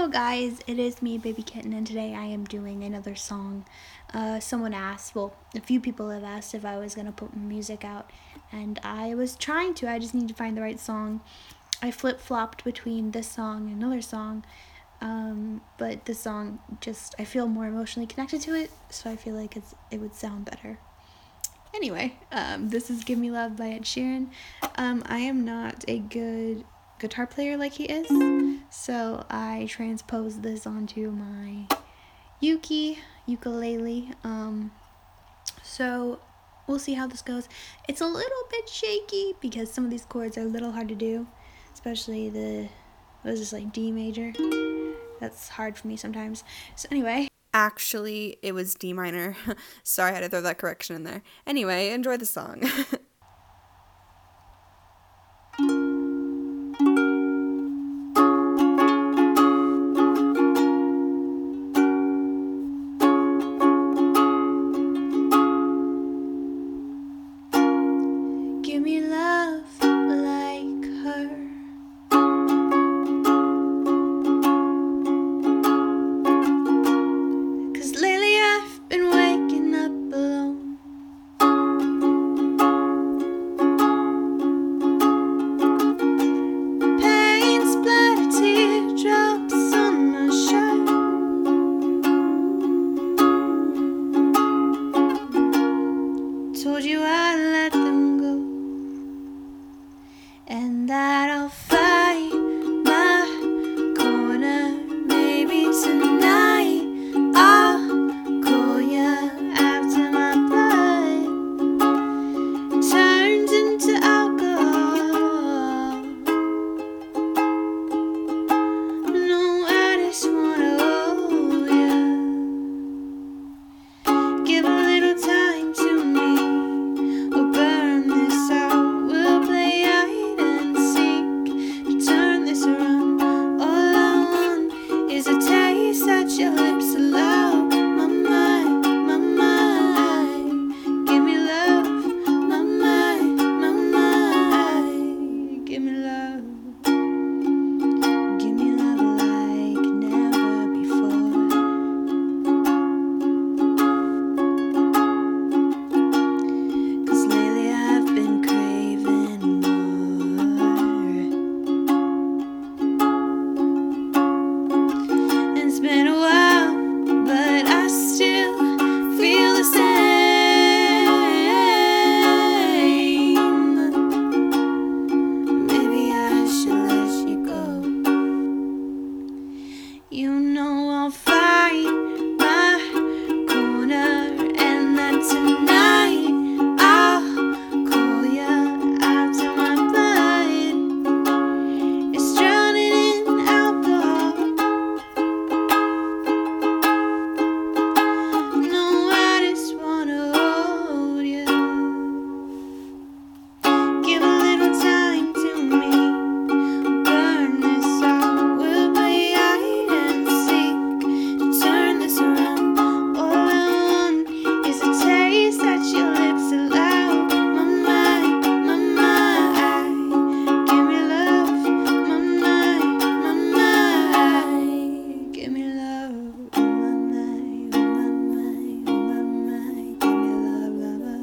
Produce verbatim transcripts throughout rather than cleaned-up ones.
Hello guys, it is me, Baby Kitten, and today I am doing another song. Uh, someone asked, well, a few people have asked if I was going to put music out, and I was trying to, I just need to find the right song. I flip-flopped between this song and another song, um, but this song just, I feel more emotionally connected to it, so I feel like it's it would sound better. Anyway, um, this is Give Me Love by Ed Sheeran. Um, I am not a good guitar player like he is, so I transposed this onto my Yuki ukulele. Um, so we'll see how this goes. It's a little bit shaky because some of these chords are a little hard to do, especially the, what is this, like D major? That's hard for me sometimes. So anyway. Actually, it was D minor. Sorry, I had to throw that correction in there. Anyway, enjoy the song. Give me love like her. Cause lately I've been waking up alone. Pain splattered teardrops on my shirt. Told you I'd let them go, and that I'll fight my corner. Maybe tonight I'll call you after my blood turns into alcohol. No, I just wanna hold you. Give a little time to me. We'll burn this out. We'll play hide and seek to turn this around. All I want is a taste that your lips allow. My mind, my mind. Give me love. My mind, my mind. Give me love. Give me love like never before. Cause lately I've been craving more. And it's been a while, but I still feel the same. Maybe I should let you go. You know I'll fight my corner, and then tonight I'll call you after my blood is drowning in alcohol. No, I just wanna hold you. Give a little time to me. Burn this out. We'll play hide and seek to turn this around. All I want is a taste that your lips allow. My mind, my mind. Give me love. My mind, my mind. Give me love. My mind, my mind, my mind. Give me love, lover.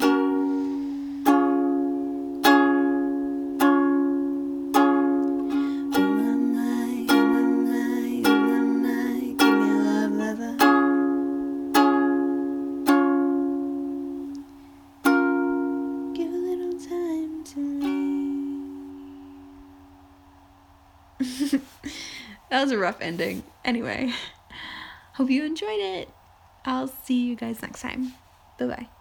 Oh my mind, oh my mind, oh my mind. Give me love, lover. Give a little time to me. That was a rough ending. Anyway, hope you enjoyed it. I'll see you guys next time. Bye bye.